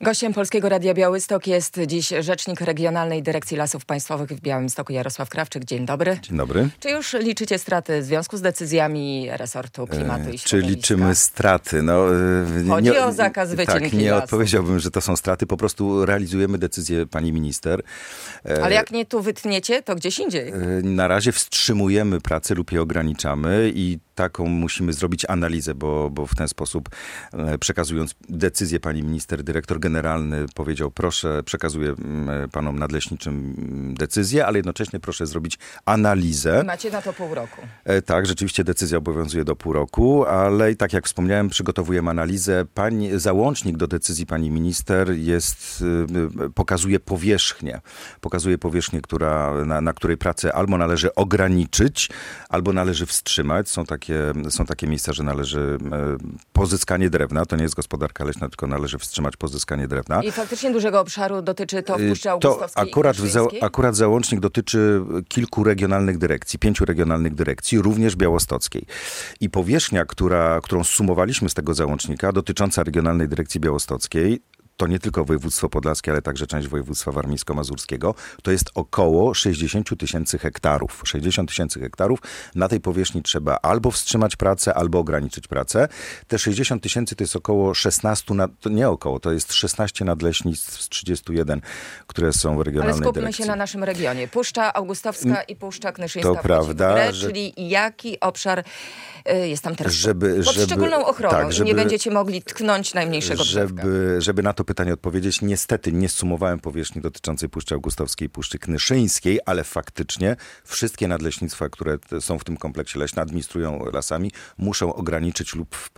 Gościem Polskiego Radia Białystok jest dziś rzecznik Regionalnej Dyrekcji Lasów Państwowych w Białymstoku Jarosław Krawczyk. Dzień dobry. Dzień dobry. Czy już liczycie straty w związku z decyzjami resortu klimatu i środowiska? Czy liczymy straty? Chodzi o zakaz wycinki Tak, nie lasów. odpowiedziałbym, że to są straty. Po prostu realizujemy decyzję pani minister. Ale jak nie tu wytniecie, to gdzieś indziej. Na razie wstrzymujemy pracę lub je ograniczamy i taką musimy zrobić analizę, bo w ten sposób przekazując decyzję pani minister, dyrektor generalny powiedział, proszę, przekazuję panom nadleśniczym decyzję, ale jednocześnie proszę zrobić analizę. Macie na to pół roku. Tak, rzeczywiście decyzja obowiązuje do pół roku, ale i tak jak wspomniałem, przygotowujemy analizę. Załącznik do decyzji pani minister pokazuje powierzchnię. Pokazuje powierzchnię, na której pracę albo należy ograniczyć, albo należy wstrzymać. Są takie miejsca, że należy pozyskanie drewna. To nie jest gospodarka leśna, tylko należy wstrzymać pozyskanie drewna. I faktycznie dużego obszaru dotyczy to w Puszczy Augustowskiej Akurat załącznik dotyczy kilku regionalnych dyrekcji, 5 regionalnych dyrekcji, również białostockiej. I powierzchnia, którą zsumowaliśmy z tego załącznika, dotycząca Regionalnej Dyrekcji Białostockiej, to nie tylko województwo podlaskie, ale także część województwa warmińsko-mazurskiego, to jest około 60 tysięcy hektarów. 60 tysięcy hektarów. Na tej powierzchni trzeba albo wstrzymać pracę, albo ograniczyć pracę. Te 60 tysięcy to jest około 16, to jest 16 nadleśnictw z 31, które są w regionalnej dyrekcji. Ale skupmy się na naszym regionie. Puszcza Augustowska i Puszcza Knyszyńska. To prawda. Czyli jaki obszar jest tam teraz pod szczególną ochroną i nie będziecie mogli tknąć najmniejszego drzewka. Żeby na to pytanie odpowiedzieć, niestety nie zsumowałem powierzchni dotyczącej Puszczy Augustowskiej i Puszczy Knyszyńskiej, ale faktycznie wszystkie nadleśnictwa, które są w tym kompleksie leśnym, administrują lasami, muszą ograniczyć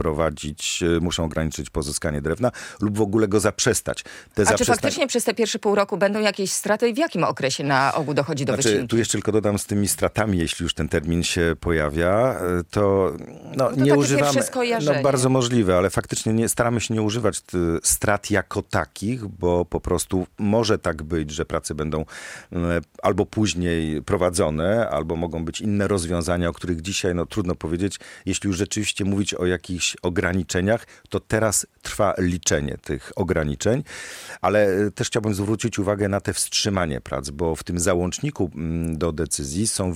pozyskanie drewna lub w ogóle go zaprzestać. Czy faktycznie przez te pierwsze pół roku będą jakieś straty i w jakim okresie na ogół dochodzi do wycinki? Tu jeszcze tylko dodam z tymi stratami, jeśli już ten termin się pojawia, to nie używamy. Bardzo możliwe, ale faktycznie staramy się nie używać strat jako takich, bo po prostu może tak być, że prace będą albo później prowadzone, albo mogą być inne rozwiązania, o których dzisiaj trudno powiedzieć. Jeśli już rzeczywiście mówić o jakichś ograniczeniach, to teraz trwa liczenie tych ograniczeń, ale też chciałbym zwrócić uwagę na te wstrzymanie prac, bo w tym załączniku do decyzji są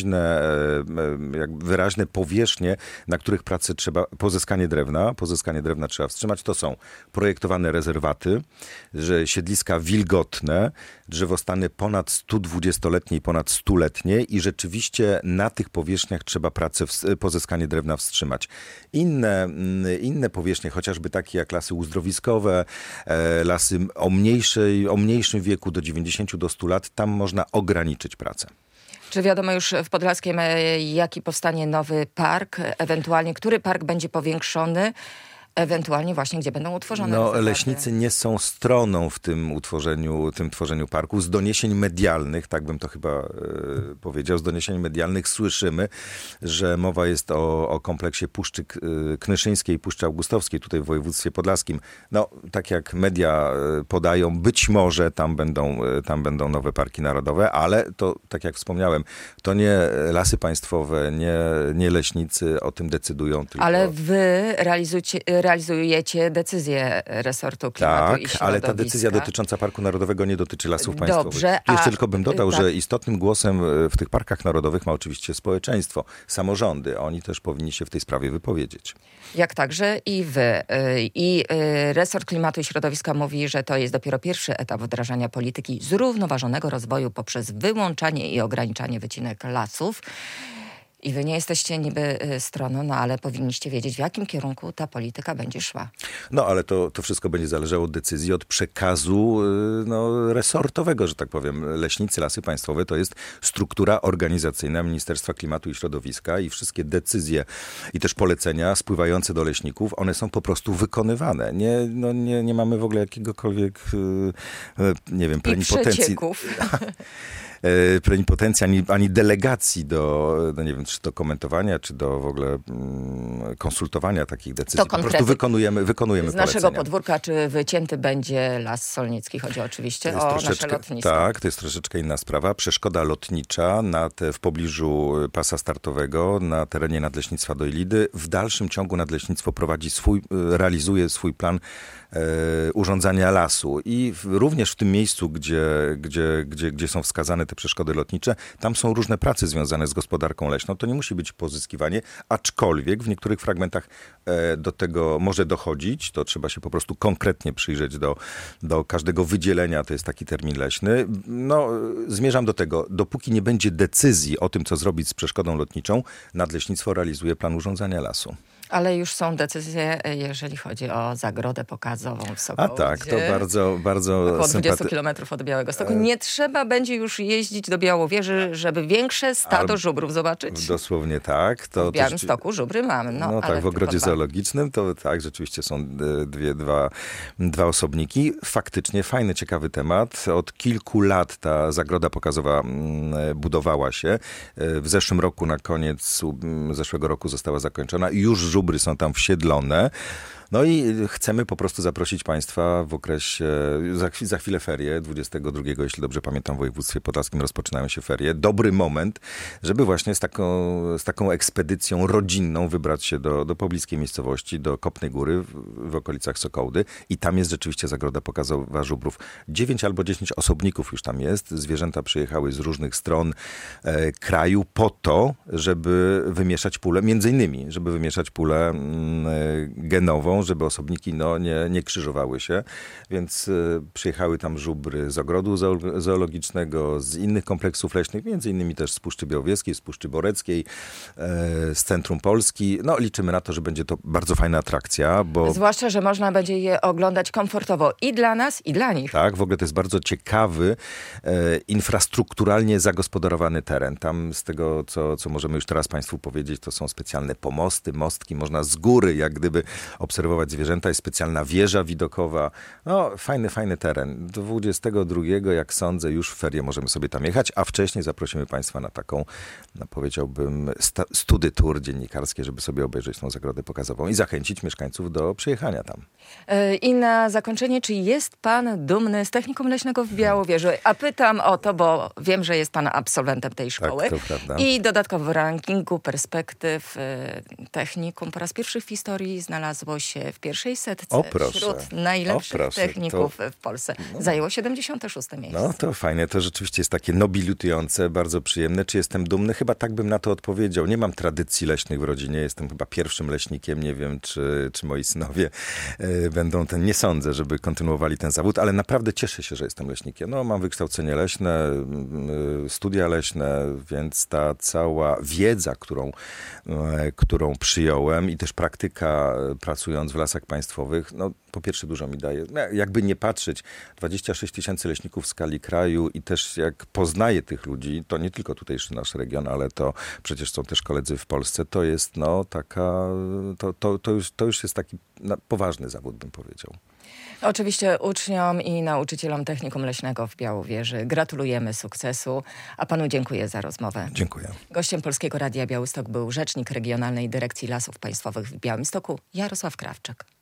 wyraźne powierzchnie, na których pracy trzeba, pozyskanie drewna trzeba wstrzymać. To są projektowane rezerwaty, że siedliska wilgotne, drzewostany ponad 120-letnie i ponad 100-letnie i rzeczywiście na tych powierzchniach trzeba pozyskanie drewna wstrzymać. Inne powierzchnie, chociażby takie jak lasy uzdrowiskowe, lasy o mniejszym wieku do 90 do 100 lat, tam można ograniczyć pracę. Czy wiadomo już w Podlaskiem, jaki powstanie nowy park, ewentualnie który park będzie powiększony? Ewentualnie właśnie, gdzie będą utworzone rezerwaty. Leśnicy nie są stroną w tym tworzeniu parku. Z doniesień medialnych, tak bym to chyba powiedział, z doniesień medialnych słyszymy, że mowa jest o kompleksie Puszczy Knyszyńskiej i Puszczy Augustowskiej, tutaj w województwie podlaskim. Tak jak media podają, być może tam będą nowe parki narodowe, ale to, tak jak wspomniałem, to nie lasy państwowe, nie leśnicy o tym decydują. Tylko... Ale wy realizujecie decyzję resortu klimatu i środowiska. Ale ta decyzja dotycząca Parku Narodowego nie dotyczy lasów państwowych. Dobrze, jeszcze tylko bym dodał, że istotnym głosem w tych parkach narodowych ma oczywiście społeczeństwo, samorządy. Oni też powinni się w tej sprawie wypowiedzieć. Jak także i wy. I resort klimatu i środowiska mówi, że to jest dopiero pierwszy etap wdrażania polityki zrównoważonego rozwoju poprzez wyłączanie i ograniczanie wycinek lasów. I wy nie jesteście niby stroną, ale powinniście wiedzieć, w jakim kierunku ta polityka będzie szła. Ale to wszystko będzie zależało od decyzji, od przekazu resortowego, że tak powiem. Leśnicy, lasy państwowe to jest struktura organizacyjna Ministerstwa Klimatu i Środowiska i wszystkie decyzje i też polecenia spływające do leśników, one są po prostu wykonywane. Nie mamy w ogóle jakiegokolwiek, plenipotencji. Plenipotencji, ani delegacji do, nie wiem, czy do komentowania, czy do w ogóle konsultowania takich decyzji. Po prostu wykonujemy polecenia. Z naszego podwórka, czy wycięty będzie Las Solnicki? Chodzi oczywiście o nasze lotnisko. Tak, to jest troszeczkę inna sprawa. Przeszkoda lotnicza w pobliżu pasa startowego na terenie Nadleśnictwa Dojlidy. W dalszym ciągu Nadleśnictwo realizuje swój plan urządzania lasu. I również w tym miejscu, gdzie są wskazane te przeszkody lotnicze, tam są różne prace związane z gospodarką leśną. To nie musi być pozyskiwanie, aczkolwiek w niektórych fragmentach do tego może dochodzić. To trzeba się po prostu konkretnie przyjrzeć do każdego wydzielenia. To jest taki termin leśny. No, zmierzam do tego. Dopóki nie będzie decyzji o tym, co zrobić z przeszkodą lotniczą, Nadleśnictwo realizuje plan urządzania lasu. Ale już są decyzje, jeżeli chodzi o zagrodę pokazową w Sokołowie. A tak, to bardzo około 20 kilometrów od Białegostoku. Nie trzeba będzie już jeździć do Białowieży, żeby większe stado żubrów zobaczyć. Dosłownie tak. W Białymstoku żubry mamy. No tak, w ogrodzie zoologicznym to tak, rzeczywiście są dwa osobniki. Faktycznie fajny, ciekawy temat. Od kilku lat ta zagroda pokazowa budowała się. W zeszłym roku, na koniec zeszłego roku została zakończona i już żubry są tam wsiedlone. No i chcemy po prostu zaprosić Państwa w okresie, za chwilę ferie, 22, jeśli dobrze pamiętam, w województwie podlaskim rozpoczynają się ferie. Dobry moment, żeby właśnie z taką ekspedycją rodzinną wybrać się do pobliskiej miejscowości, do Kopnej Góry w okolicach Sokołdy. I tam jest rzeczywiście zagroda pokazowa żubrów. 9 albo 10 osobników już tam jest. Zwierzęta przyjechały z różnych stron kraju po to, żeby wymieszać pulę, między innymi, żeby wymieszać pulę genową, żeby osobniki nie krzyżowały się, więc przyjechały tam żubry z ogrodu zoologicznego, z innych kompleksów leśnych, między innymi też z Puszczy Białowieskiej, z Puszczy Boreckiej, z centrum Polski. No liczymy na to, że będzie to bardzo fajna atrakcja, bo... Zwłaszcza, że można będzie je oglądać komfortowo i dla nas, i dla nich. Tak, w ogóle to jest bardzo ciekawy, infrastrukturalnie zagospodarowany teren. Tam z tego, co możemy już teraz Państwu powiedzieć, to są specjalne pomosty, mostki, można z góry jak gdyby obserwować zwierzęta, jest specjalna wieża widokowa. No, fajny teren. 22, jak sądzę, już w ferie możemy sobie tam jechać, a wcześniej zaprosimy Państwa na taką, powiedziałbym, study tour dziennikarskie, żeby sobie obejrzeć tą zagrodę pokazową i zachęcić mieszkańców do przyjechania tam. I na zakończenie, czy jest Pan dumny z Technikum Leśnego w Białowieży? A pytam o to, bo wiem, że jest Pan absolwentem tej szkoły. Tak, to prawda. I dodatkowo w rankingu perspektyw technikum po raz pierwszy w historii znalazło się w pierwszej setce wśród najlepszych techników w Polsce. Zajęło 76. miejsce. No to fajnie, to rzeczywiście jest takie nobilutujące, bardzo przyjemne. Czy jestem dumny? Chyba tak bym na to odpowiedział. Nie mam tradycji leśnych w rodzinie, jestem chyba pierwszym leśnikiem, nie wiem, czy moi synowie będą nie sądzę, żeby kontynuowali ten zawód, ale naprawdę cieszę się, że jestem leśnikiem. No, mam wykształcenie leśne, studia leśne, więc ta cała wiedza, którą przyjąłem i też praktyka pracując w Lasach Państwowych, no po pierwsze dużo mi daje. Jakby nie patrzeć, 26 000 leśników w skali kraju i też jak poznaję tych ludzi, to nie tylko tutejszy nasz region, ale to przecież są też koledzy w Polsce, to jest to już jest taki poważny zawód, bym powiedział. Oczywiście uczniom i nauczycielom Technikum Leśnego w Białowieży gratulujemy sukcesu, a Panu dziękuję za rozmowę. Dziękuję. Gościem Polskiego Radia Białystok był rzecznik Regionalnej Dyrekcji Lasów Państwowych w Białymstoku Jarosław Krawczyk.